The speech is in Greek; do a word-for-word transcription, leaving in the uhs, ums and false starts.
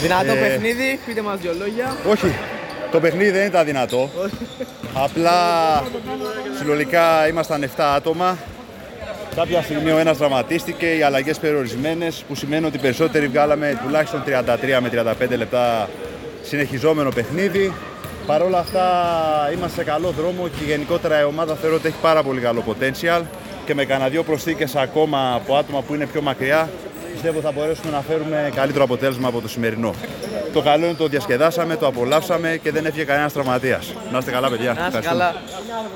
Δυνατό Ε, παιχνίδι, πείτε μας δύο λόγια. Όχι, το παιχνίδι δεν ήταν δυνατό. Απλά συνολικά ήμασταν επτά άτομα. Κάποια στιγμή ο ένας τραυματίστηκε, οι αλλαγές περιορισμένες, που σημαίνει ότι περισσότεροι βγάλαμε τουλάχιστον τριάντα τρία με τριάντα πέντε λεπτά συνεχιζόμενο παιχνίδι. Παρ' όλα αυτά είμαστε σε καλό δρόμο και γενικότερα η ομάδα θεωρώ ότι έχει πάρα πολύ καλό potential και με κανένα δύο προσθήκες ακόμα από άτομα που είναι πιο μακριά πιστεύω θα μπορέσουμε να φέρουμε καλύτερο αποτέλεσμα από το σημερινό. Το καλό είναι ότι το διασκεδάσαμε, το απολαύσαμε και δεν έφυγε κανένας τραυματίας. Να είστε καλά παιδιά. Να είστε Ευχαριστούμε. καλά.